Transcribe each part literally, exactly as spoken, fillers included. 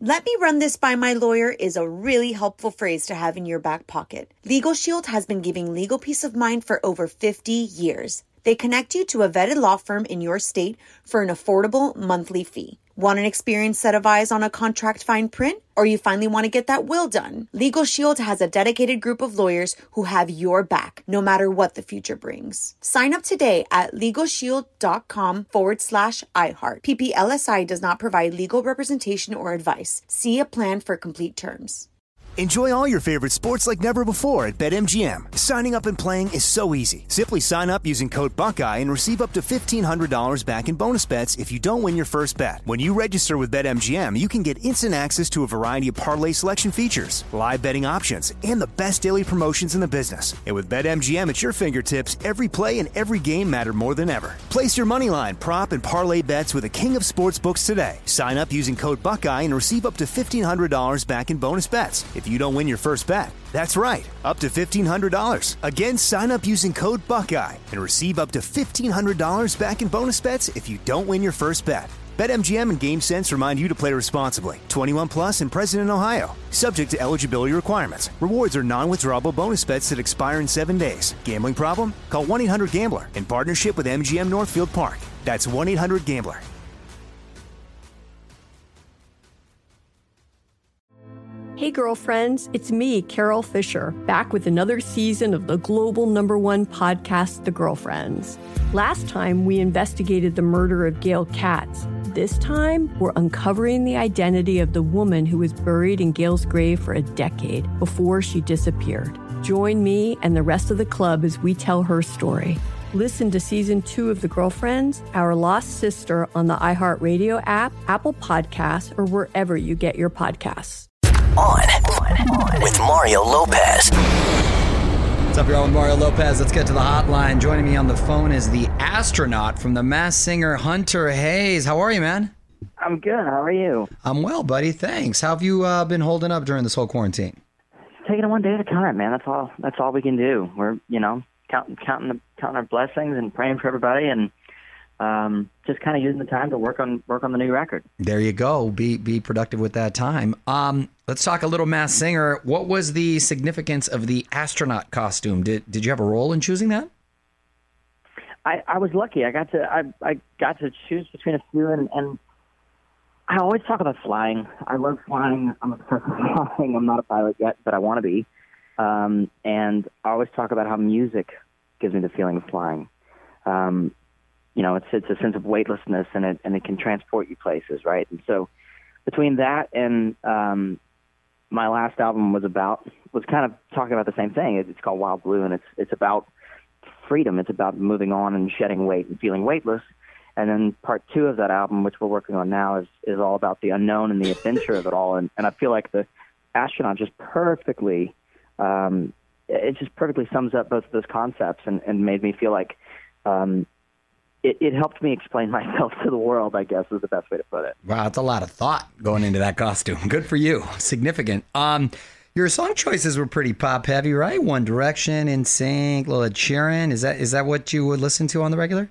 Let me run this by my lawyer is a really helpful phrase to have in your back pocket. Legal Shield has been giving legal peace of mind for over fifty years. They connect you to a vetted law firm in your state for an affordable monthly fee. Want an experienced set of eyes on a contract fine print? Or you finally want to get that will done? Legal Shield has a dedicated group of lawyers who have your back, no matter what the future brings. Sign up today at LegalShield.com forward slash iHeart. P P L S I does not provide legal representation or advice. See a plan for complete terms. Enjoy all your favorite sports like never before at BetMGM. Signing up and playing is so easy. Simply sign up using code Buckeye and receive up to fifteen hundred dollars back in bonus bets if you don't win your first bet. When you register with BetMGM, you can get instant access to a variety of parlay selection features, live betting options, and the best daily promotions in the business. And with BetMGM at your fingertips, every play and every game matter more than ever. Place your moneyline, prop, and parlay bets with the king of sportsbooks today. Sign up using code Buckeye and receive up to fifteen hundred dollars back in bonus bets if you don't win your first bet. That's right, up to fifteen hundred dollars. Again, sign up using code Buckeye and receive up to fifteen hundred dollars back in bonus bets if you don't win your first bet. BetMGM and GameSense remind you to play responsibly. twenty-one plus and present in Ohio. Subject to eligibility requirements. Rewards are non-withdrawable bonus bets that expire in seven days. Gambling problem? Call one eight hundred gambler in partnership with M G M Northfield Park. That's one eight hundred gambler. Hey girlfriends, it's me, Carol Fisher, back with another season of the global number one podcast, The Girlfriends. Last time, we investigated the murder of Gail Katz. This time, we're uncovering the identity of the woman who was buried in Gail's grave for a decade before she disappeared. Join me and the rest of the club as we tell her story. Listen to season two of The Girlfriends, Our Lost Sister on the iHeartRadio app, Apple Podcasts, or wherever you get your podcasts. On, on with Mario Lopez. What's up, y'all? With Mario Lopez. Let's get to the hotline. Joining me on the phone is the astronaut from The Masked Singer, Hunter Hayes. How are you, man? I'm good. How are you? I'm well, buddy. Thanks. How have you uh, been holding up during this whole quarantine? Taking it one day at a time, man. That's all. That's all we can do. We're, you know, counting, counting, the, counting our blessings and praying for everybody, and um, just kind of using the time to work on work on the new record. There you go. Be be productive with that time. Um, let's talk a little Masked Singer. What was the significance of the astronaut costume? Did did you have a role in choosing that? I, I was lucky. I got to I, I got to choose between a few, and, and I always talk about flying. I love flying. I'm obsessed with flying. I'm not a pilot yet, but I want to be. Um, and I always talk about how music gives me the feeling of flying. Um, you know, it's it's a sense of weightlessness, and it and it can transport you places, right? And so between that and um, my last album was about was kind of talking about the same thing. It's called Wild Blue, and it's it's about freedom. It's about moving on and shedding weight and feeling weightless. And then part two of that album, which we're working on now, is is all about the unknown and the adventure of it all. And and I feel like the astronaut just perfectly, um, it just perfectly sums up both of those concepts, and, and made me feel like um, it, it helped me explain myself to the world, I guess, is the best way to put it. Wow, that's a lot of thought going into that costume. Good for you. Significant. Um, your song choices were pretty pop heavy, right? One Direction, NSYNC, Lil Ed Sheeran. Is that is that what you would listen to on the regular?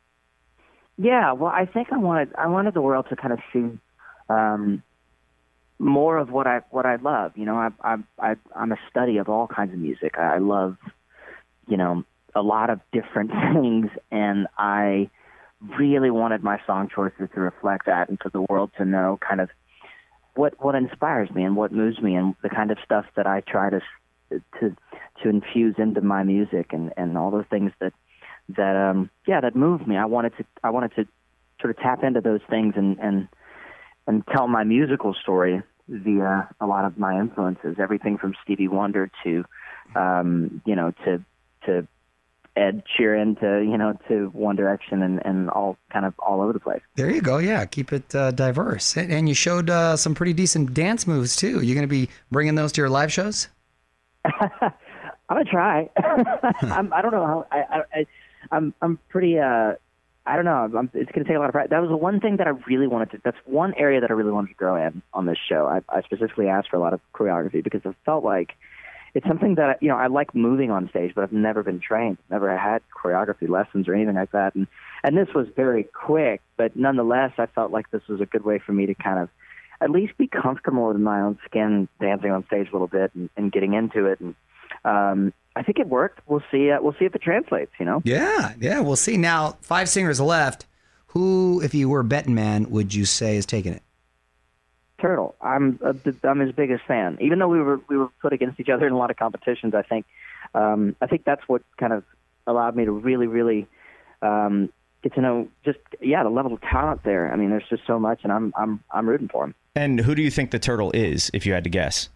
Yeah, well, I think I wanted I wanted the world to kind of see um, more of what I what I love. You know, I, I I I'm a study of all kinds of music. I love, you know, a lot of different things, and I really wanted my song choices to reflect that, and for the world to know kind of what what inspires me and what moves me, and the kind of stuff that I try to to to infuse into my music, and, and all those things that. that um yeah that moved me. I wanted to I wanted to sort of tap into those things and and and tell my musical story via a lot of my influences, everything from Stevie Wonder to um you know to to Ed Sheeran to you know to One Direction, and and all kind of all over the place. There you go. Yeah, keep it uh, diverse. And, and you showed uh, some pretty decent dance moves too. You're going to be bringing those to your live shows? I'm gonna try. I'm, I don't know how I, I, I I'm I'm pretty. Uh, I don't know. I'm, it's going to take a lot of practice. That was the one thing that I really wanted to. That's one area that I really wanted to grow in on this show. I, I specifically asked for a lot of choreography because I felt like it's something that you know I like moving on stage, but I've never been trained. Never had choreography lessons or anything like that. And and this was very quick, but nonetheless, I felt like this was a good way for me to kind of at least be comfortable in my own skin, dancing on stage a little bit and, and getting into it. And um, I think it worked. We'll see. Uh, we'll see if it translates. You know. Yeah, yeah. We'll see. Now, five singers left. Who, if you were a betting man, would you say is taking it? Turtle. I'm a, I'm his biggest fan. Even though we were we were put against each other in a lot of competitions, I think um, I think that's what kind of allowed me to really, really um, get to know just yeah the level of talent there. I mean, there's just so much, and I'm I'm I'm rooting for him. And who do you think the Turtle is, if you had to guess?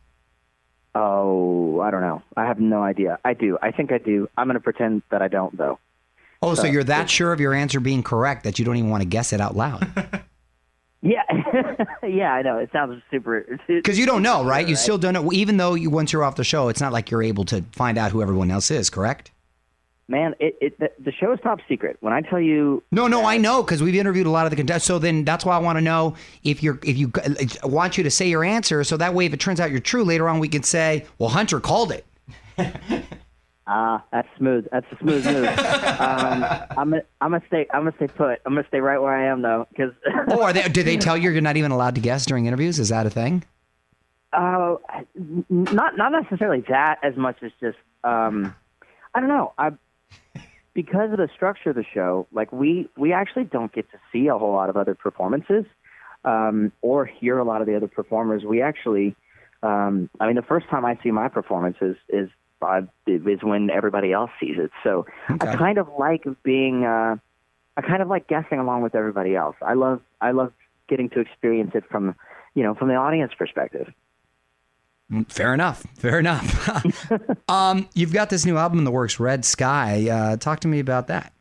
Oh, I don't know. I have no idea. I do. I think I do. I'm going to pretend that I don't, though. Oh, so, so you're that sure of your answer being correct that you don't even want to guess it out loud? Yeah. Yeah, I know. It sounds super... Because you don't know, right? right? You still don't know. Even though you once you're off the show, it's not like you're able to find out who everyone else is, correct? Man, it, it the, the show is top secret. When I tell you... No, no, I know, because we've interviewed a lot of the contestants. So then that's why I want to know if you're, if you I want you to say your answer, so that way if it turns out you're true, later on we can say, well, Hunter called it. Ah, uh, that's smooth. That's a smooth move. um, I'm gonna, I'm gonna stay. I'm gonna stay put. I'm gonna stay right where I am, though. Because oh, are they? Did they tell you you're not even allowed to guess during interviews? Is that a thing? Uh, not not necessarily that as much as just um, I don't know. I because of the structure of the show, like we we actually don't get to see a whole lot of other performances um, or hear a lot of the other performers. We actually, um, I mean, the first time I see my performances is. Uh, is when everybody else sees it. So okay. I kind of like being, uh, I kind of like guessing along with everybody else. I love, I love getting to experience it from, you know, from the audience perspective. Fair enough. Fair enough. um, you've got this new album in the works, Red Sky. Uh, talk to me about that.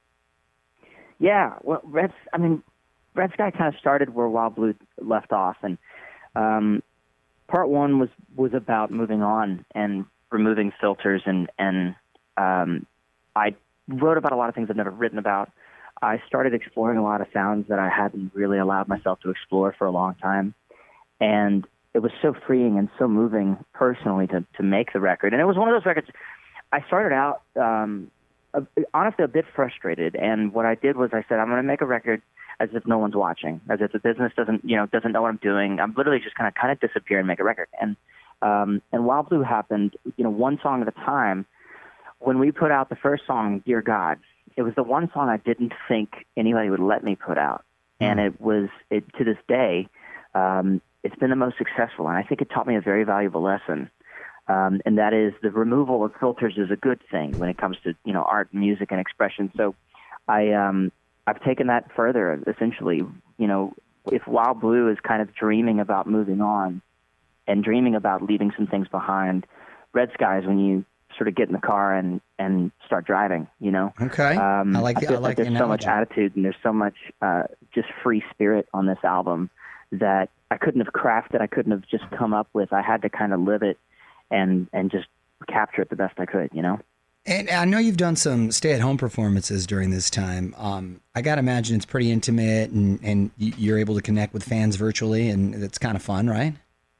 Yeah. Well, Red, I mean, Red Sky kind of started where Wild Blue left off. And um, part one was, was about moving on and removing filters, and and um, I wrote about a lot of things I've never written about. I started exploring a lot of sounds that I hadn't really allowed myself to explore for a long time, and it was so freeing and so moving personally to to make the record. And it was one of those records. I started out um, a, honestly a bit frustrated, and what I did was I said I'm going to make a record as if no one's watching, as if the business doesn't you know doesn't know what I'm doing. I'm literally just going to kind of disappear and make a record. And Um, and Wild Blue happened, you know, one song at a time. When we put out the first song, Dear God, it was the one song I didn't think anybody would let me put out. Mm. And it was, it, to this day, um, it's been the most successful. And I think it taught me a very valuable lesson. Um, and that is the removal of filters is a good thing when it comes to, you know, art, music, and expression. So I, um, I've taken that further, essentially. You know, if Wild Blue is kind of dreaming about moving on, and dreaming about leaving some things behind, Red Sky is when you sort of get in the car and, and start driving, you know? Okay. Um, I like the, I, I like like the There's so much attitude and there's so much uh, just free spirit on this album that I couldn't have crafted, I couldn't have just come up with. I had to kind of live it and, and just capture it the best I could, you know? And I know you've done some stay-at-home performances during this time. Um, I got to imagine it's pretty intimate and, and you're able to connect with fans virtually, and it's kind of fun, right?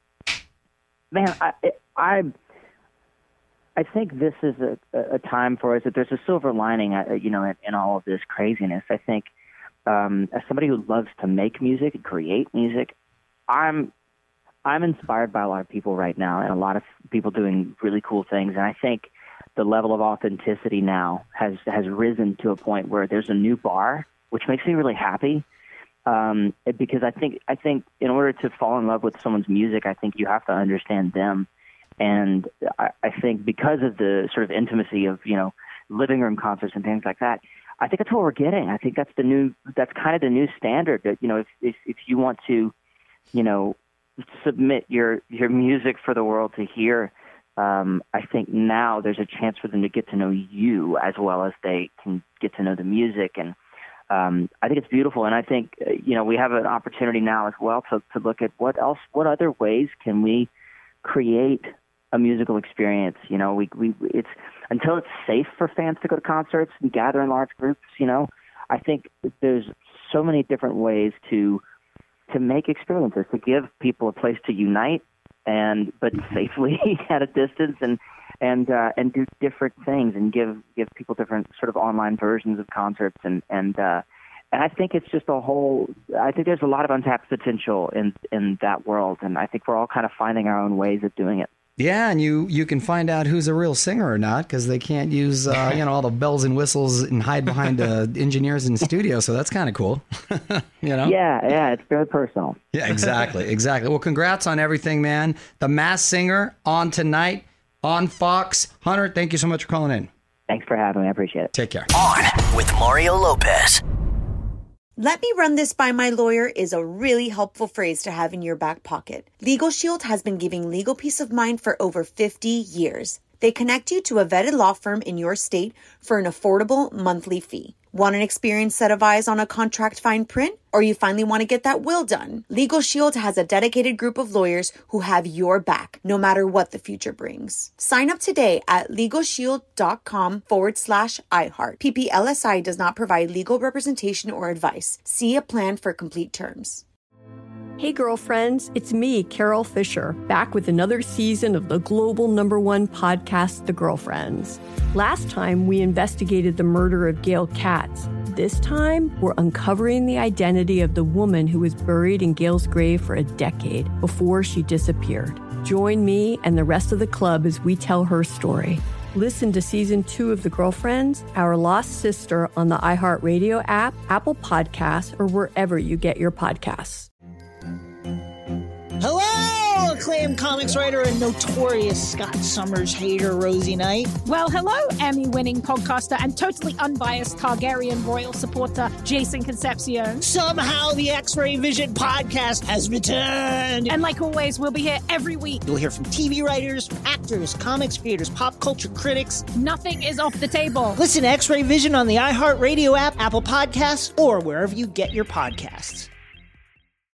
Man, I, I, I think this is a, a time for us that there's a silver lining, you know, in, in all of this craziness. I think um, as somebody who loves to make music and create music, I'm, I'm inspired by a lot of people right now, and a lot of people doing really cool things. And I think the level of authenticity now has has risen to a point where there's a new bar, which makes me really happy. Um, it, because I think I think in order to fall in love with someone's music, I think you have to understand them, and I, I think because of the sort of intimacy of you know living room concerts and things like that, I think that's what we're getting. I think that's the new that's kind of the new standard. That you know if if, if you want to, you know, submit your your music for the world to hear, um, I think now there's a chance for them to get to know you as well as they can get to know the music. And Um, I think it's beautiful, and I think uh, you know we have an opportunity now as well to, to look at what else, what other ways can we create a musical experience. You know, we we it's until it's safe for fans to go to concerts and gather in large groups. You know, I think there's so many different ways to to make experiences, to give people a place to unite, and but safely at a distance, and and uh, and do different things, and give give people different sort of online versions of concerts, and and uh, and I think it's just a whole. I think there's a lot of untapped potential in in that world, and I think we're all kind of finding our own ways of doing it. Yeah, and you, you can find out who's a real singer or not because they can't use uh, you know all the bells and whistles and hide behind uh, engineers in the studio. So that's kind of cool. you know? Yeah, yeah, it's very personal. Yeah, exactly, exactly. Well, congrats on everything, man. The Masked Singer on tonight on Fox. Hunter, thank you so much for calling in. Thanks for having me. I appreciate it. Take care. On with Mario Lopez. Let me run this by my lawyer is a really helpful phrase to have in your back pocket. Legal Shield has been giving legal peace of mind for over fifty years. They connect you to a vetted law firm in your state for an affordable monthly fee. Want an experienced set of eyes on a contract fine print? Or you finally want to get that will done? Legal Shield has a dedicated group of lawyers who have your back, no matter what the future brings. Sign up today at LegalShield.com forward slash iHeart. P P L S I does not provide legal representation or advice. See a plan for complete terms. Hey girlfriends, it's me, Carol Fisher, back with another season of the global number one podcast, The Girlfriends. Last time, we investigated the murder of Gail Katz. This time, we're uncovering the identity of the woman who was buried in Gail's grave for a decade before she disappeared. Join me and the rest of the club as we tell her story. Listen to season two of The Girlfriends, Our Lost Sister on the iHeartRadio app, Apple Podcasts, or wherever you get your podcasts. Hello, acclaimed comics writer and notorious Scott Summers hater, Rosie Knight. Well, hello, Emmy-winning podcaster and totally unbiased Targaryen royal supporter, Jason Concepcion. Somehow the X-Ray Vision podcast has returned. And like always, we'll be here every week. You'll hear from T V writers, actors, comics creators, pop culture critics. Nothing is off the table. Listen to X-Ray Vision on the iHeartRadio app, Apple Podcasts, or wherever you get your podcasts.